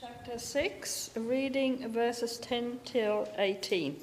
Chapter 6, reading verses 10 till 18.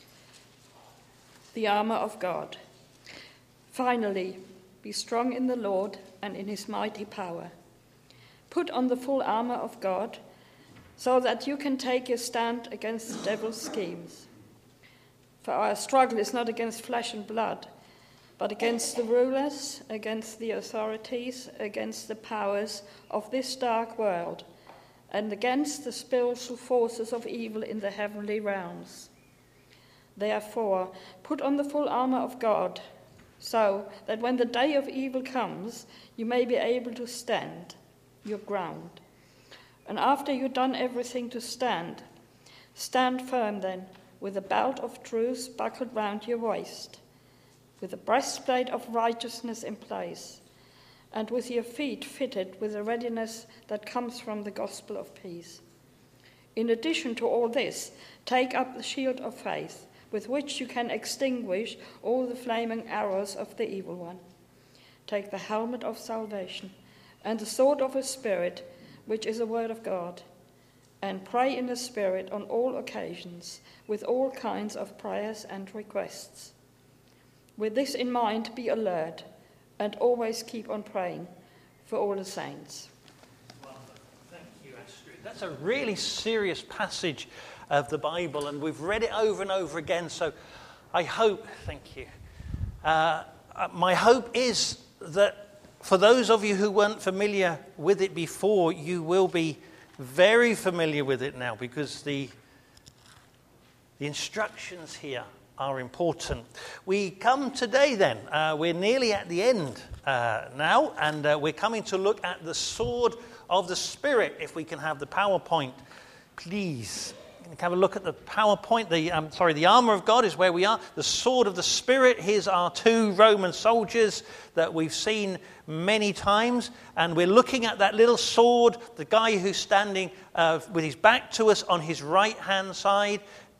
The armor of God. Finally, be strong in the Lord and in his mighty power. Put on the full armor of God, so that you can take your stand against the devil's schemes. For our struggle is not against flesh and blood, but against the rulers, against the authorities, against the powers of this dark world, and against the spiritual forces of evil in the heavenly realms. Therefore, put on the full armor of God, so that when the day of evil comes, you may be able to stand your ground. And after you've done everything to stand, stand firm then, with a belt of truth buckled round your waist, with a breastplate of righteousness in place, and with your feet fitted with the readiness that comes from the gospel of peace. In addition to all this, take up the shield of faith, with which you can extinguish all the flaming arrows of the evil one. Take the helmet of salvation and the sword of the Spirit, which is the word of God, and pray in the Spirit on all occasions, with all kinds of prayers and requests. With this in mind, be alert, and always keep on praying for all the saints. Well, thank you, Astrid. That's a really serious passage of the Bible, and we've read it over and over again, so I hope, thank you, my hope is that for those of you who weren't familiar with it before, you will be very familiar with it now, because the instructions here are important. We come today then, we're nearly at the end now, and we're coming to look at the sword of the Spirit. If we can have the PowerPoint, please. We can have a look at the PowerPoint. The armor of God is where we are. The sword of the Spirit. Here's our two Roman soldiers that we've seen many times, and we're looking at that little sword, the guy who's standing with his back to us on his right-hand side,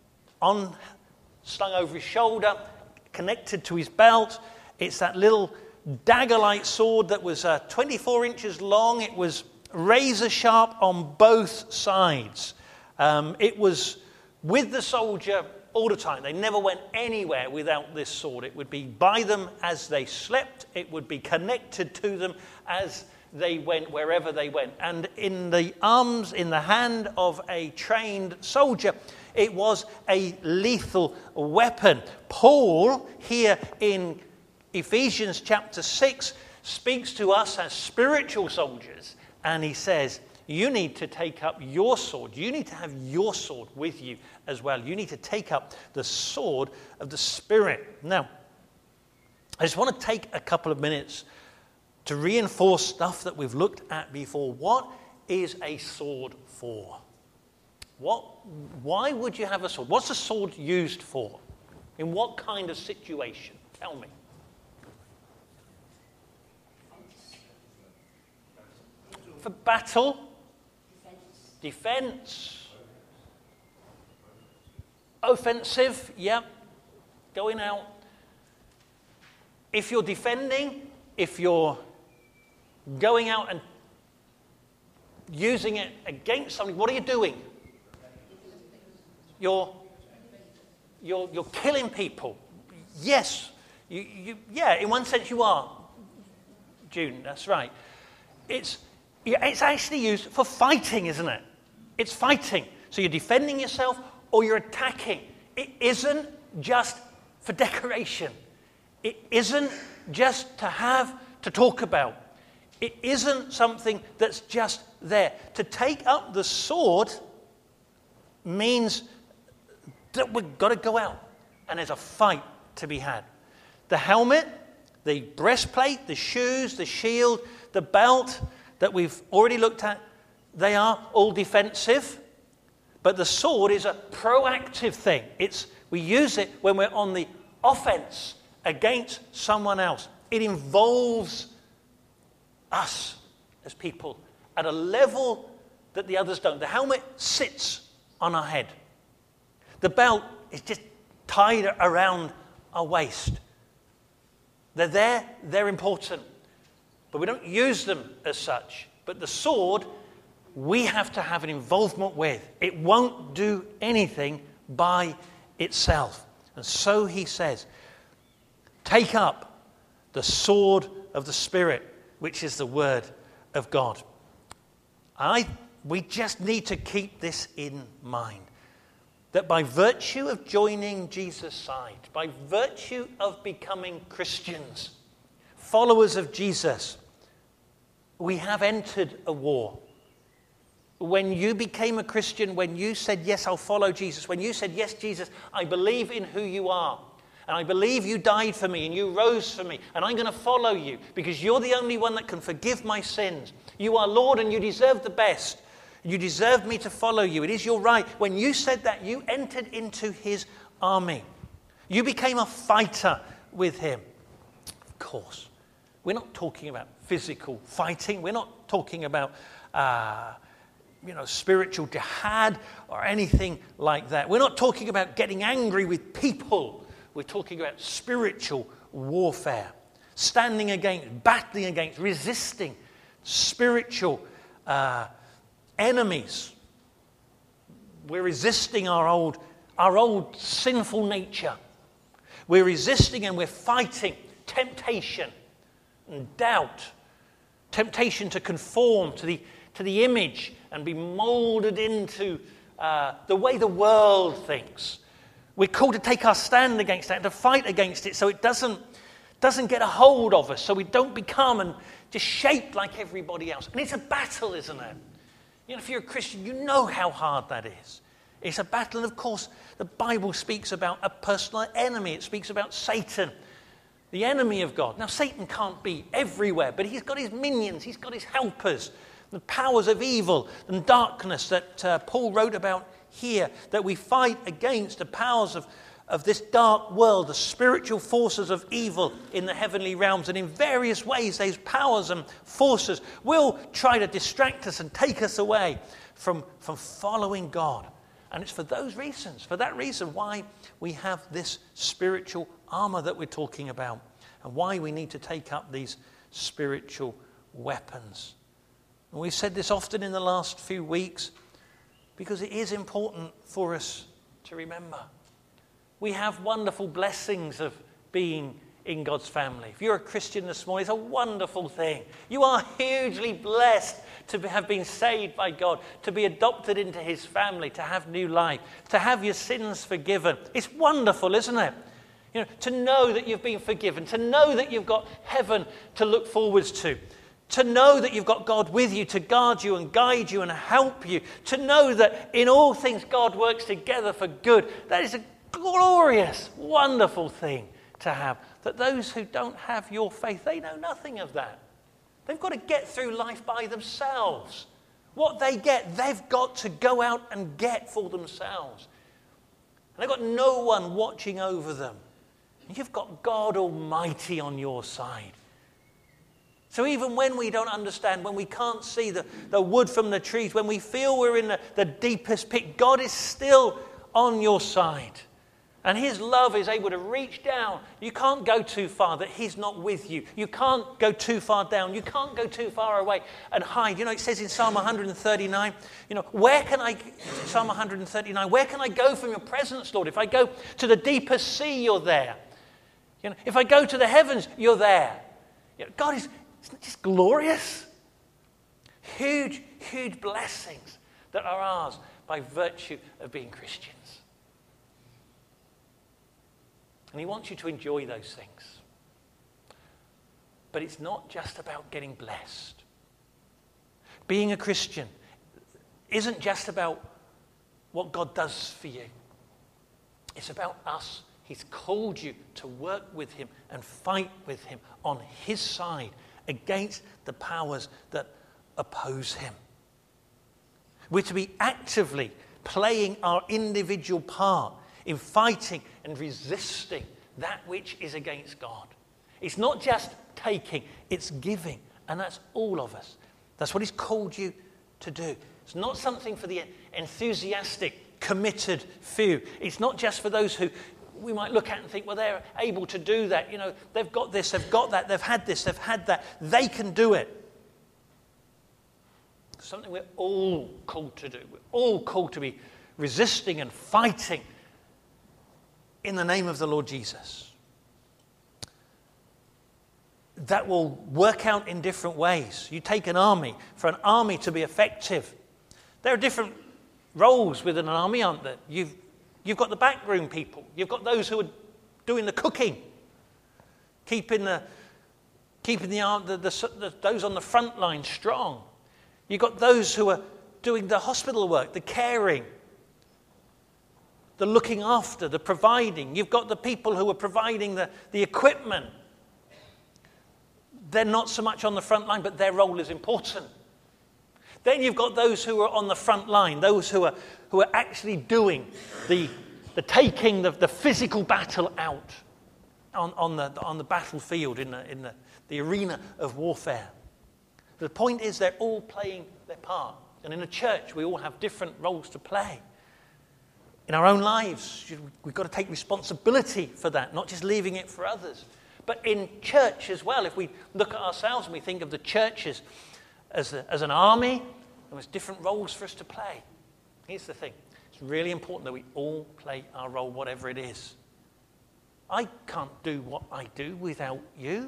slung over his shoulder, connected to his belt. It's that little dagger-like sword that was 24 inches long. It was razor sharp on both sides. It was with the soldier all the time. They never went anywhere without this sword. It would be by them as they slept. It would be connected to them as they went wherever they went. And in the arms, in the hand of a trained soldier, it was a lethal weapon. Paul, here in Ephesians chapter 6, speaks to us as spiritual soldiers, and he says, you need to take up your sword. You need to have your sword with you as well. You need to take up the sword of the Spirit. Now, I just want to take a couple of minutes to reinforce stuff that we've looked at before. What is a sword for? Why would you have a sword? What's a sword used for? In what kind of situation? Tell me. For battle? Defense. Offensive, yep. Going out. If you're defending, if you're going out and using it against somebody, what are you doing? You're killing people. Yes. Yeah, in one sense you are. June, that's right. It's actually used for fighting, isn't it? It's fighting. So you're defending yourself or you're attacking. It isn't just for decoration. It isn't just to have to talk about. It isn't something that's just there. To take up the sword means that we've got to go out and there's a fight to be had. The helmet, the breastplate, the shoes, the shield, the belt that we've already looked at, they are all defensive, but the sword is a proactive thing. We use it when we're on the offense against someone else. It involves us as people at a level that the others don't. The helmet sits on our head. The belt is just tied around our waist. They're there, they're important, but we don't use them as such. But the sword we have to have an involvement with. It won't do anything by itself. And so he says, take up the sword of the Spirit, which is the word of God. We just need to keep this in mind. That by virtue of joining Jesus' side, by virtue of becoming Christians, followers of Jesus, we have entered a war. When you became a Christian, when you said, yes, I'll follow Jesus, when you said, yes, Jesus, I believe in who you are, and I believe you died for me and you rose for me, and I'm going to follow you because you're the only one that can forgive my sins. You are Lord and you deserve the best. You deserve me to follow you. It is your right. When you said that, you entered into his army. You became a fighter with him. Of course, we're not talking about physical fighting. We're not talking about spiritual jihad or anything like that. We're not talking about getting angry with people. We're talking about spiritual warfare, standing against, battling against, resisting spiritual enemies. We're resisting our old sinful nature. We're resisting and we're fighting temptation and doubt, temptation to conform to the image and be molded into the way the world thinks. We're called to take our stand against that and to fight against it so it doesn't get a hold of us, so we don't become and just shaped like everybody else. And it's a battle, isn't it? If you're a Christian, you know how hard that is. It's a battle, and of course, the Bible speaks about a personal enemy. It speaks about Satan, the enemy of God. Now, Satan can't be everywhere, but he's got his minions, he's got his helpers, the powers of evil and darkness that Paul wrote about here, that we fight against the powers of this dark world, the spiritual forces of evil in the heavenly realms. And in various ways, those powers and forces will try to distract us and take us away from following God. And it's for that reason why we have this spiritual armor that we're talking about, and why we need to take up these spiritual weapons. And we've said this often in the last few weeks, because it is important for us to remember. We have wonderful blessings of being in God's family. If you're a Christian this morning, it's a wonderful thing. You are hugely blessed to have been saved by God, to be adopted into his family, to have new life, to have your sins forgiven. It's wonderful, isn't it? To know that you've been forgiven, to know that you've got heaven to look forwards to know that you've got God with you to guard you and guide you and help you, to know that in all things God works together for good. That is a glorious, wonderful thing to have. That those who don't have your faith, they know nothing of that. They've got to get through life by themselves. What they get, they've got to go out and get for themselves. And they've got no one watching over them. You've got God Almighty on your side. So even when we don't understand, when we can't see the wood from the trees, when we feel we're in the deepest pit, God is still on your side. And his love is able to reach down. You can't go too far that he's not with you. You can't go too far down. You can't go too far away and hide. It says in Psalm 139, Psalm 139, where can I go from your presence, Lord? If I go to the deepest sea, you're there. If I go to the heavens, you're there. God isn't it just glorious? Huge, huge blessings that are ours by virtue of being Christians. And he wants you to enjoy those things. But it's not just about getting blessed. Being a Christian isn't just about what God does for you. It's about us. He's called you to work with him and fight with him on his side against the powers that oppose him. We're to be actively playing our individual part in fighting and resisting that which is against God. It's not just taking, it's giving. And that's all of us. That's what he's called you to do. It's not something for the enthusiastic, committed few. It's not just for those who we might look at and think, well, they're able to do that. They've got this, they've got that, they've had this, they've had that. They can do it. something we're all called to do. We're all called to be resisting and fighting in the name of the Lord Jesus. That will work out in different ways. You take an army. For an army to be effective, there are different roles within an army, aren't there? You've got the backroom people. You've got those who are doing the cooking, keeping those on the front line strong. You've got those who are doing the hospital work, the caring, the looking after, the providing. You've got the people who are providing the equipment. They're not so much on the front line, but their role is important. Then you've got those who are on the front line, those who are actually doing the taking the physical battle out on the battlefield in the arena of warfare. The point is they're all playing their part. And in a church, we all have different roles to play. In our own lives, we've got to take responsibility for that, not just leaving it for others. But in church as well, if we look at ourselves and we think of the churches as an army, and there's different roles for us to play. Here's the thing. It's really important that we all play our role, whatever it is. I can't do what I do without you.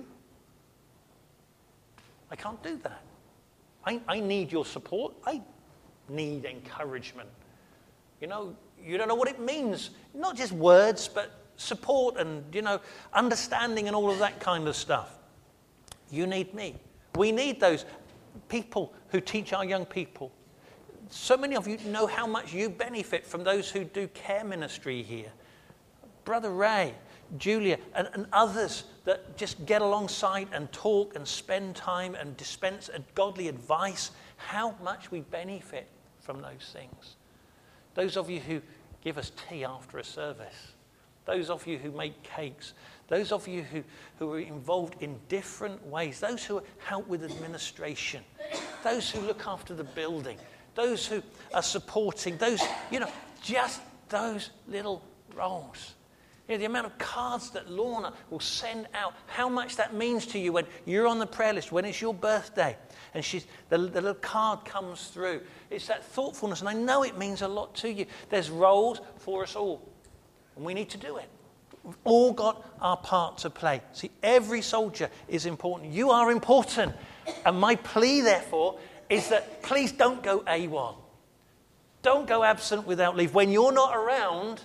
I can't do that. I need your support. I need encouragement. You know, you don't know what it means. Not just words, but support and, understanding and all of that kind of stuff. You need me. We need those people who teach our young people. So many of you know how much you benefit from those who do care ministry here. Brother Ray, Julia, and others that just get alongside and talk and spend time and dispense godly advice. How much we benefit from those things. Those of you who give us tea after a service. Those of you who make cakes. Those of you who are involved in different ways. Those who help with administration. Those who look after the building. Those who are supporting. Those, just those little roles. The amount of cards that Lorna will send out, how much that means to you when you're on the prayer list, when it's your birthday, and the little card comes through. It's that thoughtfulness, and I know it means a lot to you. There's roles for us all, and we need to do it. We've all got our part to play. See, every soldier is important. You are important. And my plea, therefore, is that please don't go AWOL. Don't go absent without leave. When you're not around,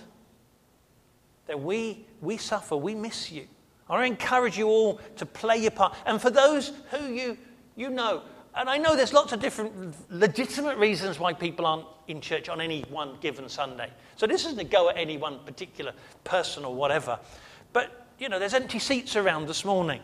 then we suffer, we miss you. I encourage you all to play your part. And for those who you know, and I know there's lots of different legitimate reasons why people aren't in church on any one given Sunday. So this isn't a go at any one particular person or whatever. But, there's empty seats around this morning.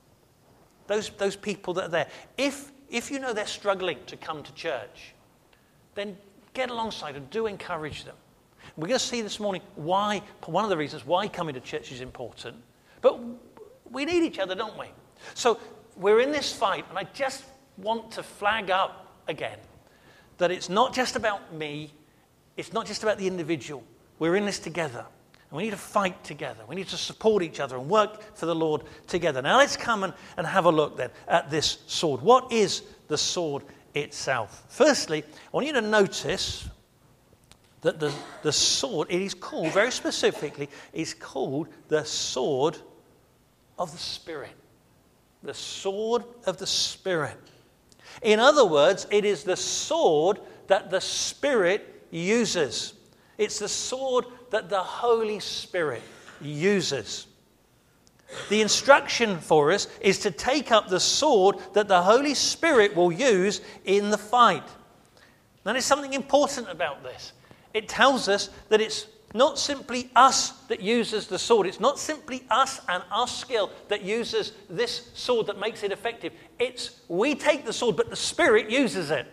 Those people that are there. If you know they're struggling to come to church, then get alongside and do encourage them. We're going to see this morning one of the reasons why coming to church is important. But we need each other, don't we? So we're in this fight, and I just want to flag up again that it's not just about me, it's not just about the individual. We're in this together, and we need to fight together. We need to support each other and work for the Lord together. Now let's come and have a look then at this sword. What is the sword itself? Firstly, I want you to notice that the sword, it is called, very specifically, is called the sword of the Spirit. The sword of the Spirit. In other words, it is the sword that the Spirit uses. It's the sword that the Holy Spirit uses. The instruction for us is to take up the sword that the Holy Spirit will use in the fight. Now, there's something important about this. It tells us that it's not simply us that uses the sword. It's not simply us and our skill that uses this sword that makes it effective. It's we take the sword, but the Spirit uses it.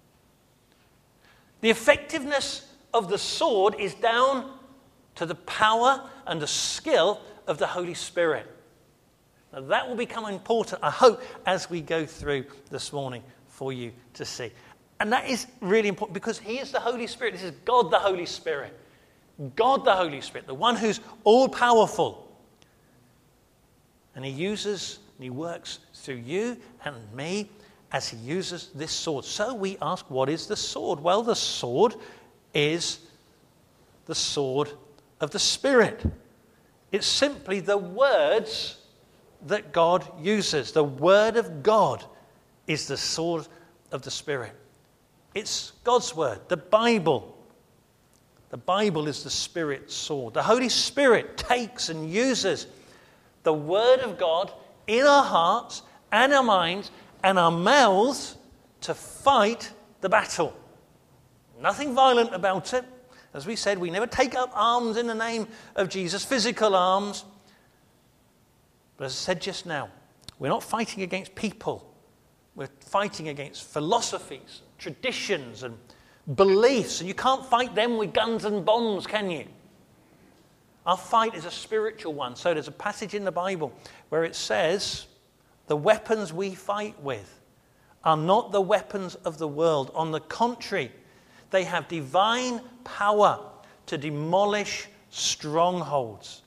The effectiveness of the sword is down to the power and the skill of the Holy Spirit. Now that will become important, I hope, as we go through this morning for you to see. And that is really important because He is the Holy Spirit. This is God the Holy Spirit. God the Holy Spirit, the one who's all-powerful. And He uses and He works through you and me as he uses this sword. So we ask, what is the sword? Well, the sword is the sword of the Spirit. It's simply the words that God uses. The Word of God is the sword of the Spirit. It's God's Word, the Bible. The Bible is the Spirit's sword. The Holy Spirit takes and uses the Word of God in our hearts and our minds and our mouths to fight the battle. Nothing violent about it. As we said, we never take up arms in the name of Jesus, physical arms. But as I said just now, we're not fighting against people. We're fighting against philosophies, traditions, and beliefs. And you can't fight them with guns and bombs, can you? Our fight is a spiritual one. So there's a passage in the Bible where it says, the weapons we fight with are not the weapons of the world. On the contrary, they have divine power to demolish strongholds.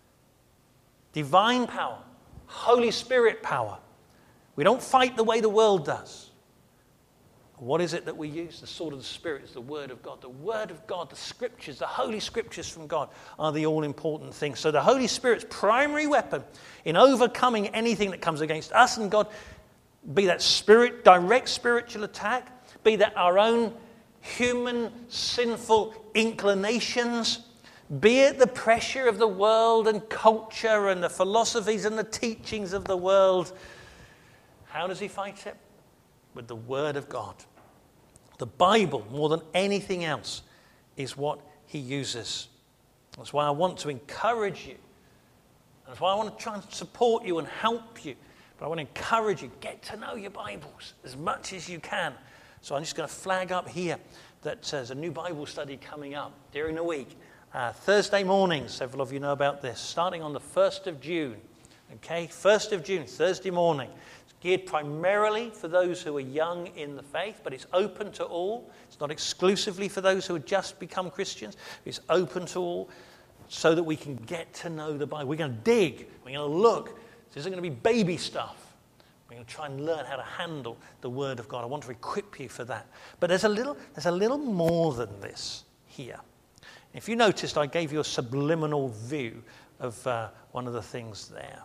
Divine power, Holy Spirit power. We don't fight the way the world does. What is it that we use? The sword of the Spirit is the Word of God. The Word of God, the Scriptures, the Holy Scriptures from God are the all-important things. So the Holy Spirit's primary weapon in overcoming anything that comes against us and God, be that direct spiritual attack, be that our own human sinful inclinations, be it the pressure of the world and culture and the philosophies and the teachings of the world. How does he fight it? With the Word of God. The Bible, more than anything else, is what he uses. That's why I want to encourage you. That's why I want to try and support you and help you. But I want to encourage you, get to know your Bibles as much as you can. So I'm just going to flag up here that there's a new Bible study coming up during the week. Thursday mornings, several of you know about this, starting on the 1st of June. Okay, 1st of June, Thursday morning. It's geared primarily for those who are young in the faith, but it's open to all. It's not exclusively for those who have just become Christians. It's open to all so that we can get to know the Bible. We're going to dig. We're going to look. This isn't going to be baby stuff. We're going to try and learn how to handle the Word of God. I want to equip you for that. But there's a little more than this here. If you noticed, I gave you a subliminal view of one of the things there.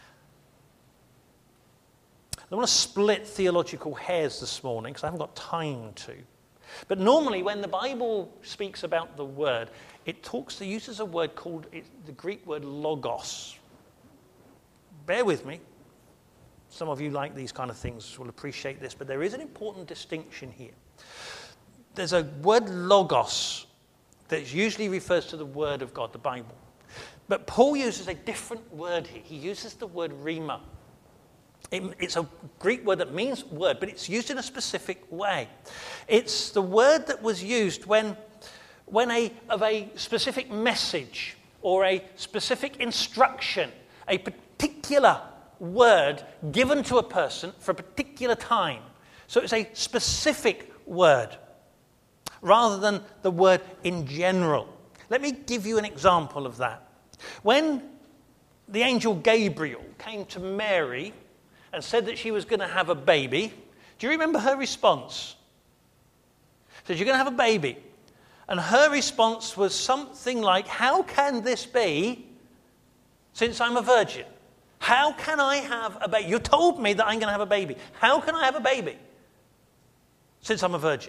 I don't want to split theological hairs this morning because I haven't got time to. But normally when the Bible speaks about the Word, it uses a word called, the Greek word logos. Bear with me. Some of you like these kind of things, will appreciate this, but there is an important distinction here. There's a word logos that usually refers to the Word of God, the Bible. But Paul uses a different word here. He uses the word rhema. It's a Greek word that means word, but it's used in a specific way. It's the word that was used when of a specific message or a specific instruction, a particular word given to a person for a particular time. So it's a specific word rather than the word in general. Let me give you an example of that. When the angel Gabriel came to Mary and said that she was going to have a baby, do you remember her response? She said, you're going to have a baby. And her response was something like, how can this be since I'm a virgin? How can I have a baby? You told me that I'm going to have a baby. How can I have a baby since I'm a virgin?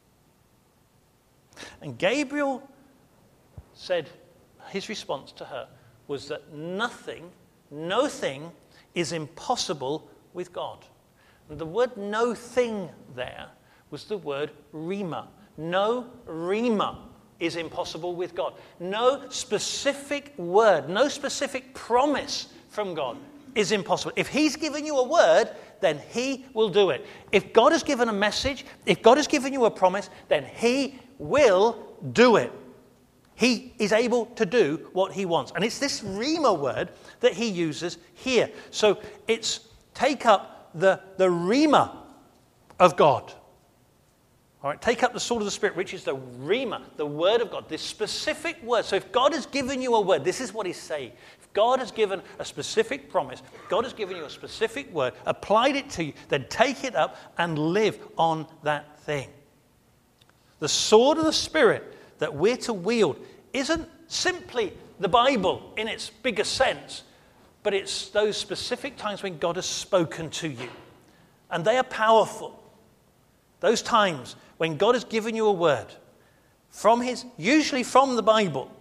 And Gabriel said, his response to her was that no thing is impossible with God. And the word no thing there was the word rhema. No rhema is impossible with God. No specific word, no specific promise from God is impossible. If he's given you a word, then he will do it. If God has given a message, if God has given you a promise, then he will do it. He is able to do what he wants. And it's this rhema word that he uses here. So it's take up the rhema of God. All right, take up the sword of the Spirit, which is the Rhema, the word of God, this specific word. So if God has given you a word, this is what he's saying. If God has given a specific promise, God has given you a specific word, applied it to you, then take it up and live on that thing. The sword of the Spirit that we're to wield isn't simply the Bible in its bigger sense, but it's those specific times when God has spoken to you. And they are powerful. Those times when God has given you a word usually from the Bible.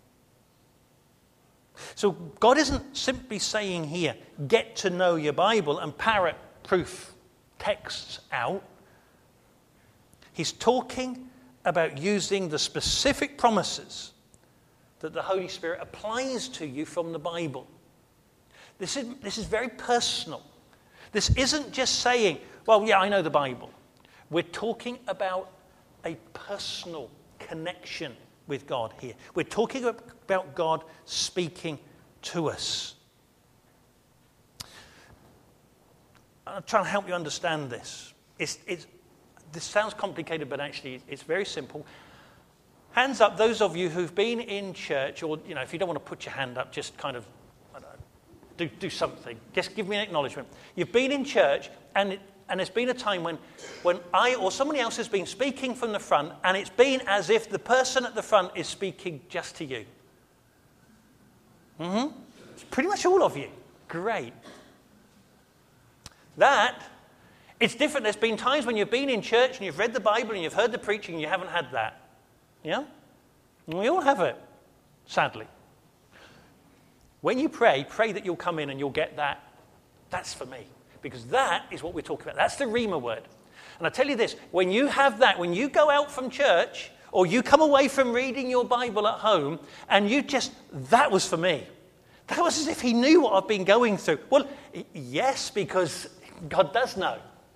So God isn't simply saying here, get to know your Bible and parrot proof texts out. He's talking about using the specific promises that the Holy Spirit applies to you from the Bible. This is very personal. This isn't just saying, well, yeah, I know the Bible. We're talking about a personal connection with God here. We're talking about God speaking to us. I'm trying to help you understand this. This sounds complicated, but actually it's very simple. Hands up, those of you who've been in church, or if you don't want to put your hand up, just kind of do something. Just give me an acknowledgement. You've been in church, and there's been a time when I or somebody else has been speaking from the front, and it's been as if the person at the front is speaking just to you. It's pretty much all of you. Great. It's different. There's been times when you've been in church and you've read the Bible and you've heard the preaching and you haven't had that. Yeah? And we all have it, sadly. When you pray that you'll come in and you'll get that. That's for me. Because that is what we're talking about. That's the Rhema word. And I tell you this, when you have that, when you go out from church, or you come away from reading your Bible at home, and that was for me. That was as if he knew what I've been going through. Well, yes, because God does know.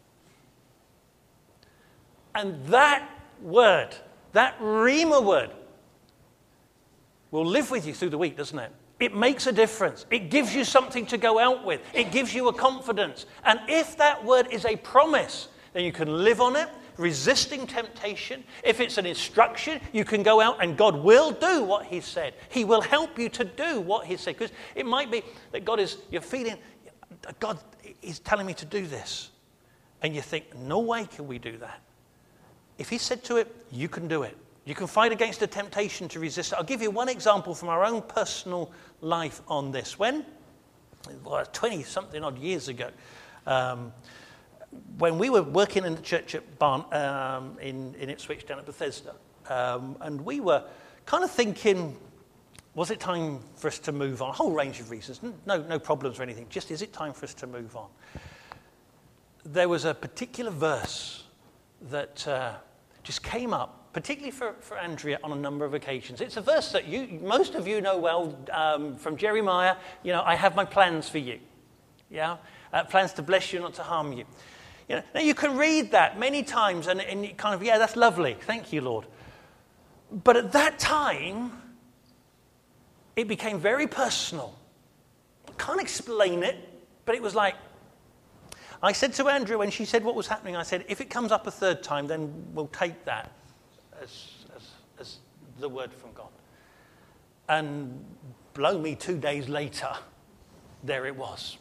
And that word, that Rhema word, will live with you through the week, doesn't it? It makes a difference. It gives you something to go out with. It gives you a confidence. And if that word is a promise, then you can live on it, resisting temptation. If it's an instruction, you can go out and God will do what he said. He will help you to do what he said. Because it might be that you're feeling, God is telling me to do this. And you think, no way can we do that. If he said to it, you can do it. You can fight against the temptation to resist it. I'll give you one example from our own personal life on this. 20-something odd years ago, when we were working in the church at Barn, in Ipswich down at Bethesda, and we were kind of thinking, was it time for us to move on? A whole range of reasons, no problems or anything, just is it time for us to move on? There was a particular verse that just came up, particularly for Andrea on a number of occasions. It's a verse that most of you know well from Jeremiah. I have my plans for you. Yeah, plans to bless you, not to harm you. Now you can read that many times and you kind of, yeah, that's lovely. Thank you, Lord. But at that time, it became very personal. I can't explain it, but it was like, I said to Andrea when she said what was happening, I said, if it comes up a third time, then we'll take that as the word from God. And blow me, 2 days later, there it was.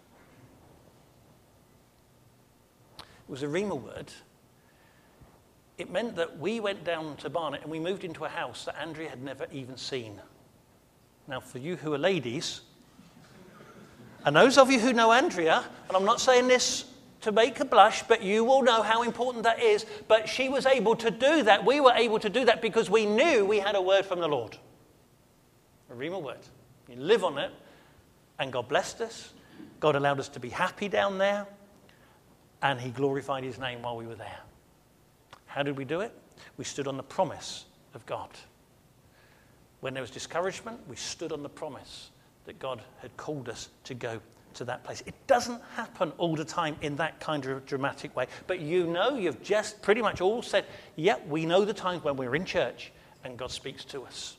It was a Rhema word. It meant that we went down to Barnet and we moved into a house that Andrea had never even seen. Now, for you who are ladies, and those of you who know Andrea, and I'm not saying this to make her blush, but you will know how important that is, but she was able to do that. We were able to do that because we knew we had a word from the Lord. A Rhema word. You live on it, and God blessed us. God allowed us to be happy down there, and he glorified his name while we were there. How did we do it? We stood on the promise of God. When there was discouragement, we stood on the promise that God had called us to go to that place. It doesn't happen all the time in that kind of dramatic way. But you've just pretty much all said, yep, we know the times when we're in church and God speaks to us.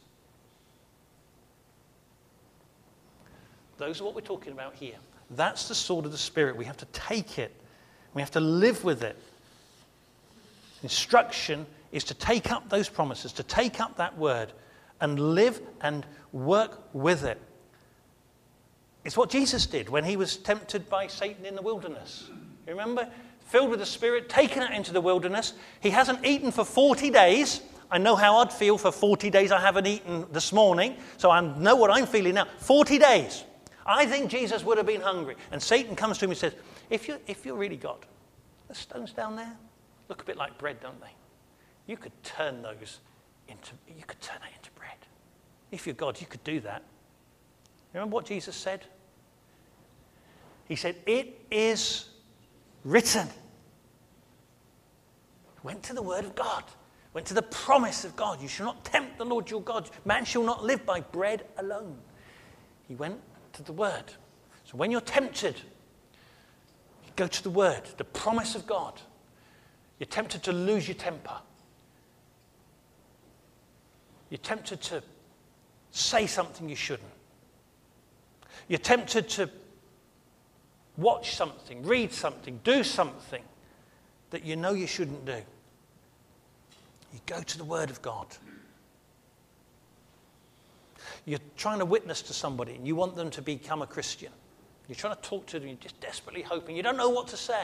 Those are what we're talking about here. That's the sword of the Spirit. We have to take it. We have to live with it. Instruction is to take up those promises, to take up that word and live and work with it. It's what Jesus did when he was tempted by Satan in the wilderness. You remember? Filled with the Spirit, taken out into the wilderness. He hasn't eaten for 40 days. I know how I'd feel for 40 days. I haven't eaten this morning, so I know what I'm feeling now. 40 days. I think Jesus would have been hungry. And Satan comes to him and says, if you're really God, the stones down there look a bit like bread, don't they? You could turn that into bread. If you're God, you could do that. Remember what Jesus said? He said, it is written. Went to the word of God. Went to the promise of God. You shall not tempt the Lord your God. Man shall not live by bread alone. He went to the word. So when you're tempted, you go to the word, the promise of God. You're tempted to lose your temper. You're tempted to say something you shouldn't. You're tempted to watch something, read something, do something that you know you shouldn't do. You go to the Word of God. You're trying to witness to somebody and you want them to become a Christian. You're trying to talk to them, you're just desperately hoping. You don't know what to say.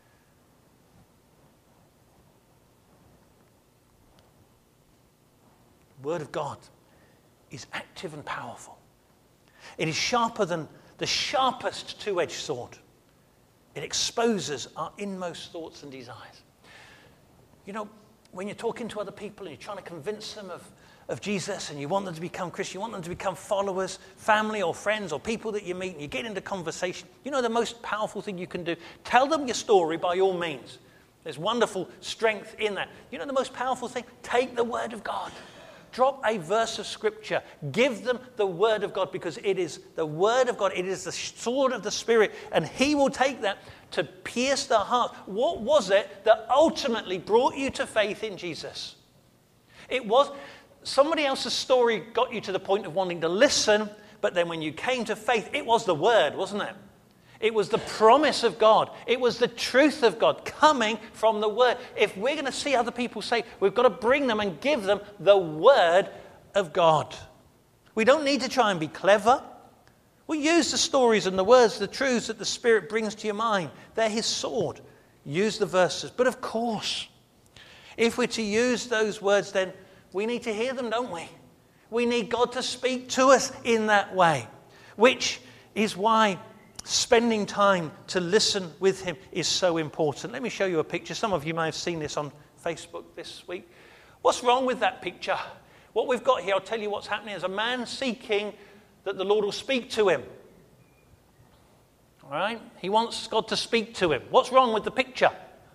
The Word of God is active and powerful. It is sharper than the sharpest two-edged sword. It exposes our inmost thoughts and desires. You know, when you're talking to other people and you're trying to convince them of Jesus and you want them to become Christian, you want them to become followers, family or friends or people that you meet, and you get into conversation, you know the most powerful thing you can do? Tell them your story by all means. There's wonderful strength in that. You know the most powerful thing? Take the Word of God. Drop a verse of Scripture. Give them the Word of God, because it is the Word of God. It is the sword of the Spirit, and He will take that to pierce the heart. What was it that ultimately brought you to faith in Jesus? It was somebody else's story got you to the point of wanting to listen, but then when you came to faith, it was the Word, wasn't it? It was the promise of God. It was the truth of God coming from the Word. If we're going to see other people saved, we've got to bring them and give them the Word of God. We don't need to try and be clever. We use the stories and the words, the truths that the Spirit brings to your mind. They're His sword. Use the verses. But of course, if we're to use those words, then we need to hear them, don't we? We need God to speak to us in that way, which is why spending time to listen with Him is so important. Let me show you a picture. Some of you may have seen this on Facebook this week. What's wrong with that picture? What we've got here, I'll tell you what's happening, is a man seeking that the Lord will speak to him. All right? He wants God to speak to him. What's wrong with the picture?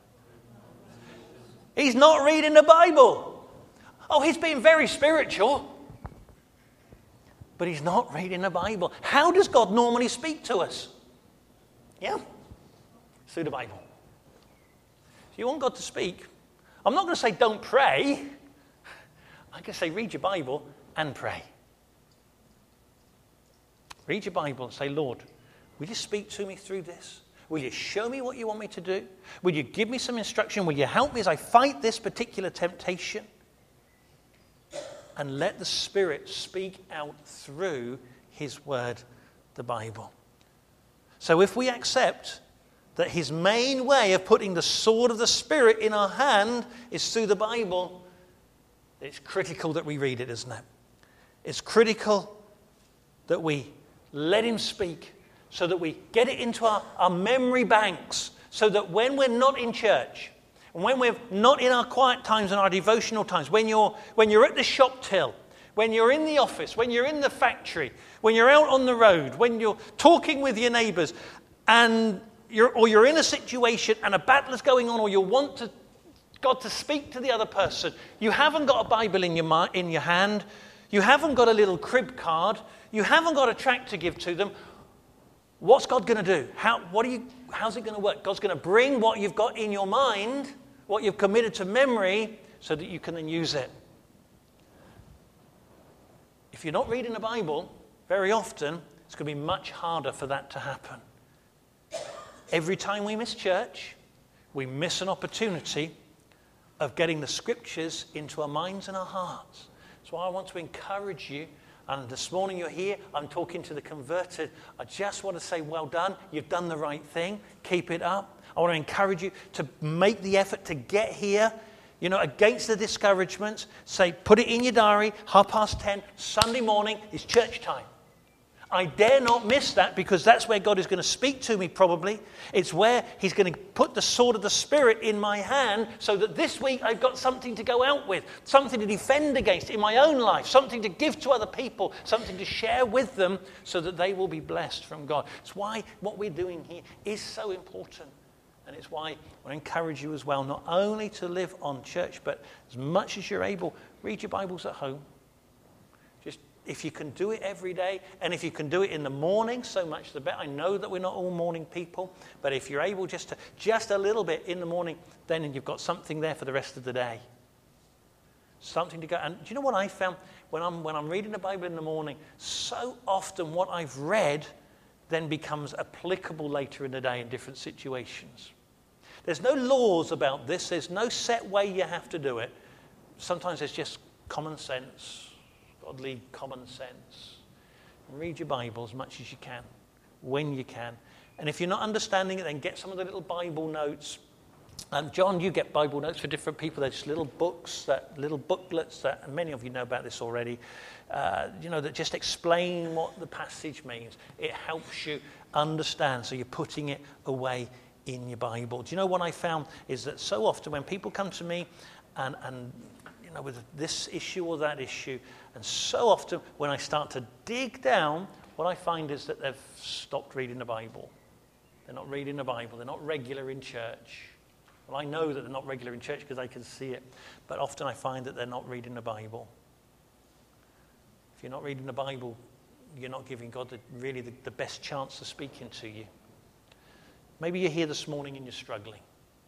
He's not reading the Bible. Oh, he's being very spiritual, but he's not reading the Bible. How does God normally speak to us? Yeah? Through the Bible. If you want God to speak, I'm not going to say don't pray. I'm going to say read your Bible and pray. Read your Bible and say, Lord, will you speak to me through this? Will you show me what you want me to do? Will you give me some instruction? Will you help me as I fight this particular temptation? And let the Spirit speak out through His Word, the Bible. So if we accept that His main way of putting the sword of the Spirit in our hand is through the Bible, it's critical that we read it, isn't it? It's critical that we let Him speak, so that we get it into our memory banks, so that when we're not in church, and when we're not in our quiet times and our devotional times, when you're at the shop till, when you're in the office, when you're in the factory, when you're out on the road, when you're talking with your neighbours, and you're in a situation and a battle is going on, or you want God to speak to the other person, you haven't got a Bible in your hand, you haven't got a little crib card, you haven't got a tract to give to them. What's God going to do? How's it going to work? God's going to bring what you've got in your mind, what you've committed to memory, so that you can then use it. If you're not reading the Bible, very often, it's going to be much harder for that to happen. Every time we miss church, we miss an opportunity of getting the scriptures into our minds and our hearts. So I want to encourage you. And this morning you're here, I'm talking to the converted. I just want to say, well done. You've done the right thing. Keep it up. I want to encourage you to make the effort to get here. You know, against the discouragements. Say, put it in your diary, 10:30, Sunday morning is church time. I dare not miss that, because that's where God is going to speak to me probably. It's where he's going to put the sword of the Spirit in my hand, so that this week I've got something to go out with, something to defend against in my own life, something to give to other people, something to share with them so that they will be blessed from God. It's why what we're doing here is so important. And it's why I encourage you as well, not only to live on church, but as much as you're able, read your Bibles at home. Just if you can do it every day, and if you can do it in the morning, so much the better. I know that we're not all morning people, but if you're able just a little bit in the morning, then you've got something there for the rest of the day. Something to go. And do you know what I found when I'm reading the Bible in the morning? So often what I've read then becomes applicable later in the day in different situations. There's no laws about this. There's no set way you have to do it. Sometimes it's just common sense, godly common sense. Read your Bible as much as you can, when you can. And if you're not understanding it, then get some of the little Bible notes. And John, you get Bible notes for different people. They're just little books, little booklets that, and many of you know about this already, that just explain what the passage means. It helps you understand, so you're putting it away in your Bible. Do you know what I found is that so often when people come to me and with this issue or that issue, and so often when I start to dig down, what I find is that they've stopped reading the Bible. They're not reading the Bible. They're not regular in church. Well, I know that they're not regular in church because I can see it. But often I find that they're not reading the Bible. If you're not reading the Bible, you're not giving God the best chance of speaking to you. Maybe you're here this morning and you're struggling.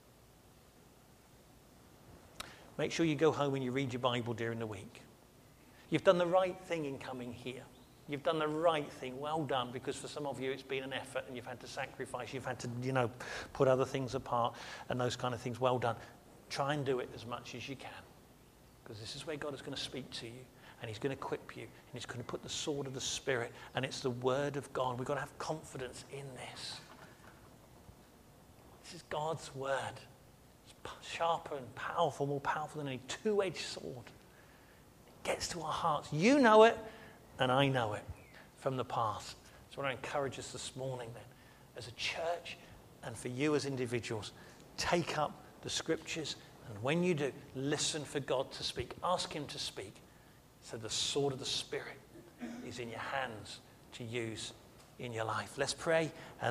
Make sure you go home and you read your Bible during the week. You've done the right thing in coming here. You've done the right thing. Well done, because for some of you it's been an effort and you've had to sacrifice. You've had to, put other things apart and those kind of things. Well done. Try and do it as much as you can, because this is where God is going to speak to you, and he's going to equip you, and he's going to put the sword of the Spirit, and it's the word of God. We've got to have confidence in this. This is God's word. It's sharper and powerful, more powerful than any two-edged sword. It gets to our hearts. You know it, and I know it from the past. So I want to encourage us this morning then, as a church and for you as individuals, take up the scriptures, and when you do, listen for God to speak. Ask him to speak. So the sword of the Spirit is in your hands to use in your life. Let's pray.